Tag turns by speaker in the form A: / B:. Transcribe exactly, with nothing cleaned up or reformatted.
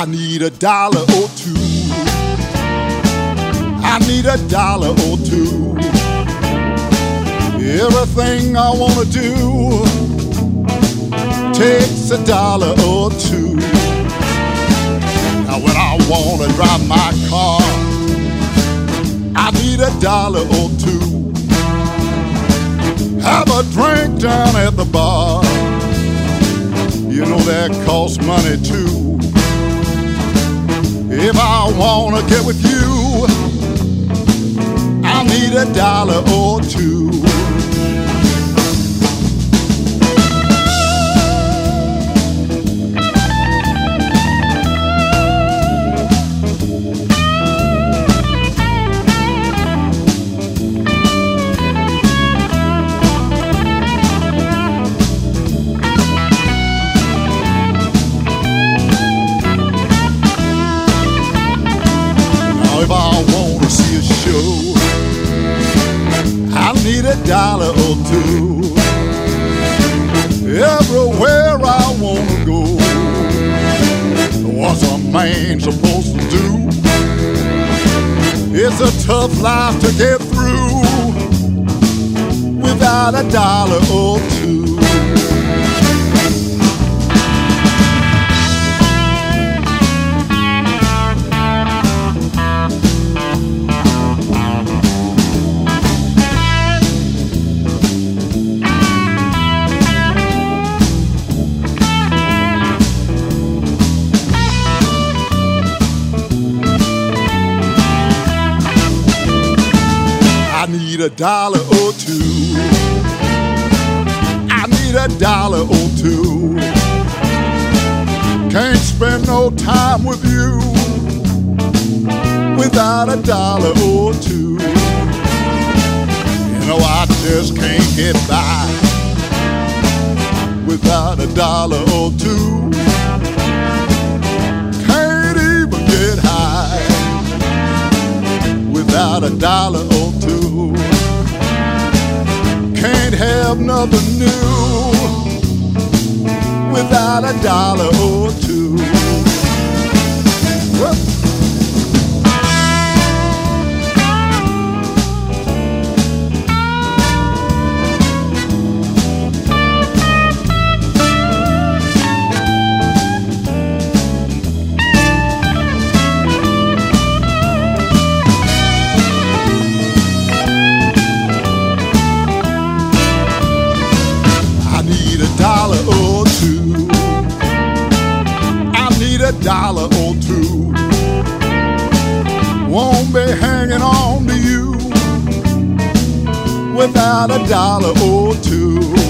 A: I need a dollar or two. I need a dollar or two. Everything I wanna do takes a dollar or two. Now when I wanna drive my car, I need a dollar or two. Have a drink down at the bar, you know that costs money too. If I wanna get with you, I need a dollar or two. If I wanna see a show, I need a dollar or two. Everywhere I wanna go, what's a man supposed to do? It's a tough life to get through without a dollar or two. I need a dollar or two. I need a dollar or two. Can't spend no time with you without a dollar or two. You know I just can't get by without a dollar or two. Can't even get high without a dollar or two. Can't have nothing new without a dollar or two. Well, dollar or two. I need a dollar or two. Won't be hanging on to you without a dollar or two.